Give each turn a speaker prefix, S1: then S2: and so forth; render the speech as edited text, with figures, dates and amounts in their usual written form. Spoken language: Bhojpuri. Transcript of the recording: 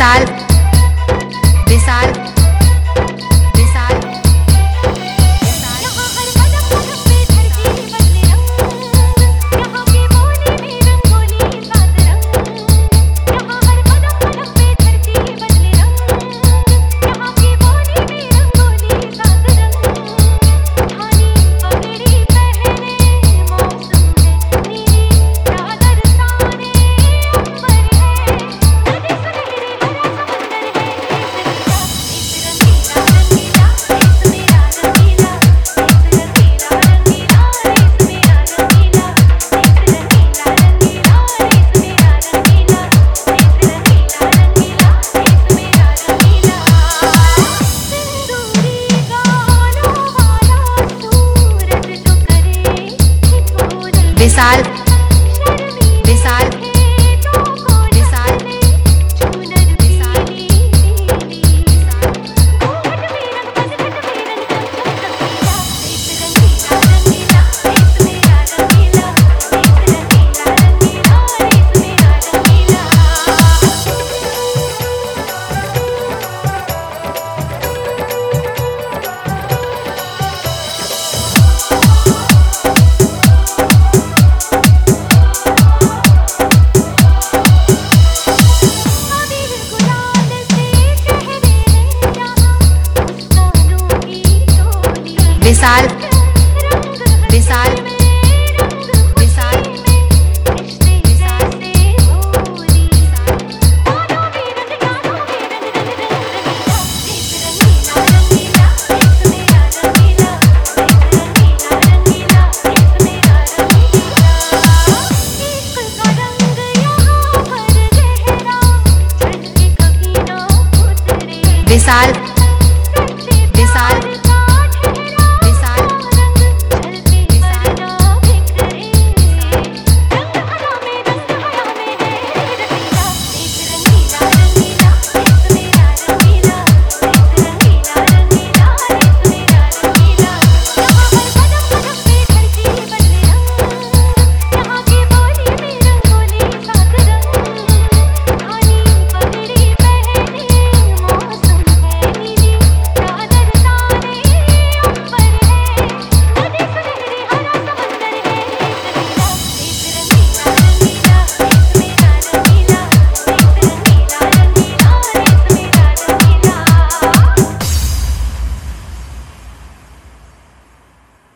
S1: विशाल विशाल विशाल
S2: यहाँ हर कदम कदम पे धरती बदले रंग, यहाँ की बोली में रंगोली सात रंग। यहाँ हर कदम कदम पे धरती बदले रंग, यहाँ की बोली में रंगोली सात रंग। धानी पगड़ी पहने मौसम है नीली चादर ताने अंबर है, नदी सुनहरी भरा समंदर है। इस रंगीला रंगीला इस मेरा रंगीला, इस रंगीला रंगीला इस मेरा रंगीला, इस रंगीला रंगीला इस मेरा रंगीला, इस रंगीला रंगीला इस मेरा रंगीला। सिंदूरी गालों वाला सूरज जो करे हिपोदल
S1: विशाल
S2: शर्मीले
S1: विशाल
S2: खेतों को
S1: विशाल
S2: चूनर विशाल नीली घूंघट में रंग घट में रंग चमकीला। इस रंगीला रंगीला इस मेरा रंगीला, इस रंगीला रंगीला इस मेरा रंगीला। अबीर गुलाल से चेहरे हैं यहाँ मुस्कानों की टोली।
S1: विशाल
S2: रंग हर
S1: विशाल
S2: दिल में रंग
S1: विशाल
S2: खुशी में रिश्ते जैसे होली। बालों में रंग गालों में रंग रंग रंग रंगीला। इस रंगीला रंगीला इस मेरा रंगीला, इस रंगीला रंगीला इस मेरा रंगीला। इश्क का रंग यहाँ पर गहरा चढ़ के कभी ना उतरे।
S1: विशाल